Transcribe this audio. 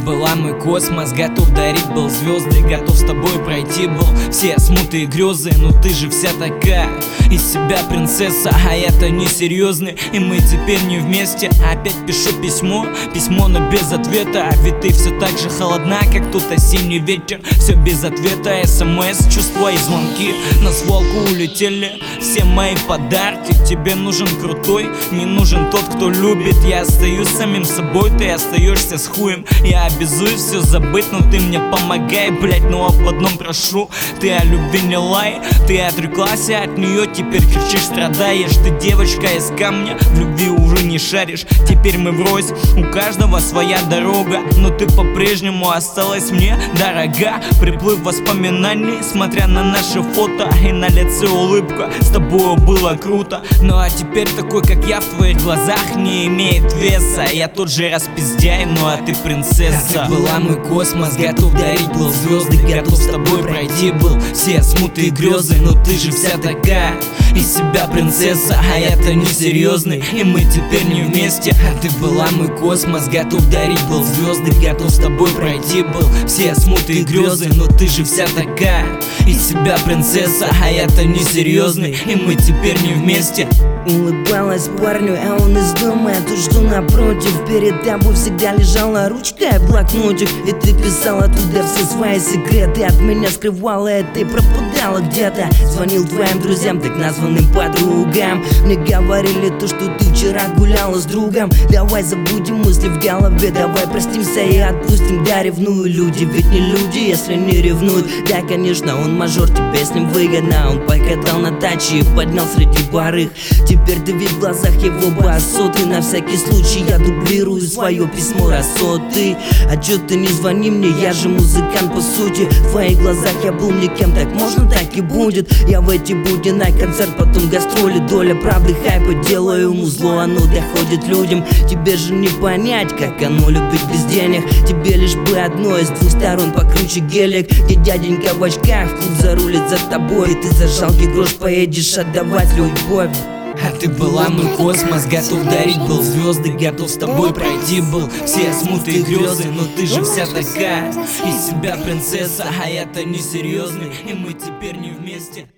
была мой космос, готов дарить был звезды, готов с тобой пройти был все смутные грезы. Но ты же вся такая, из себя принцесса, а это несерьезный, и мы теперь не вместе. Опять пишу письмо, но без ответа. Ведь ты все так же холодна, как тот осенний ветер. Все без ответа, смс, чувства и звонки. На свалку улетели все мои подарки. Тебе нужен крутой, не нужен тот, кто любит. Я остаюсь самим собой, ты остаешься с хуем. Я обязуюсь все забыть, но ты мне помогай, блять. Ну об одном прошу, ты о любви не лай. Ты отреклась от нее, теперь кричишь, страдаешь. Ты девочка из камня, в любви уже не шаришь. Теперь мы врозь, у каждого своя дорога, но ты по-прежнему осталась мне дорога. Приплыв воспоминаний, смотря на наши фото, и на лице улыбка, с тобой было круто. Ну а теперь такой, как я, в твоих глазах не имеет веса. Я тот же распиздяй, ну а ты принцесса. Ты была мой космос, готов дарить был звезды, готов с тобой пройти был все смутные грезы. Но ты же вся такая, из себя принцесса, а это несерьезный, и мы теперь не вместе. Ты была мой космос, готов дарить был звезды, готов с тобой пройти был все смутные грезы. Но ты же вся такая, из себя принцесса, а это несерьезный, и мы теперь не вместе. Улыбалась парню, а он из дома, а тут что напротив. Перед тобой всегда лежала ручка и блокнотик, и ты писала туда все свои секреты. От меня скрывала это и пропадала где-то. Звонил твоим друзьям, так названным подругам. Мне говорили то, что ты вчера гуляла с другом. Давай забудем мысли в голове, давай простимся и отпустим. Да, ревную люди, ведь не люди, если не ревнуют. Да, конечно, он мажор, тебе с ним выгодно. Он покатал на таче и поднял среди барых. Теперь ты видишь в глазах его басоты. На всякий случай я дублирую свое письмо, раз ты. А чё ты не звони мне, я же музыкант по сути. В твоих глазах я был никем, так можно, так и будет. Я в эти будни на концерт, потом гастроли. Доля правды, хайпа, делаю ему зло, оно доходит людям. Тебе же не понять, как оно любить без денег. Тебе лишь бы одно из двух сторон покруче гелик. Где дяденька в очках, в клуб зарулит за тобой, и ты за жалкий грош поедешь отдавать любовь. А ты была мой космос, готов дарить был звезды, готов с тобой пройти был все смутные грезы. Но ты же вся такая, из себя принцесса, а это несерьезный, и мы теперь не вместе.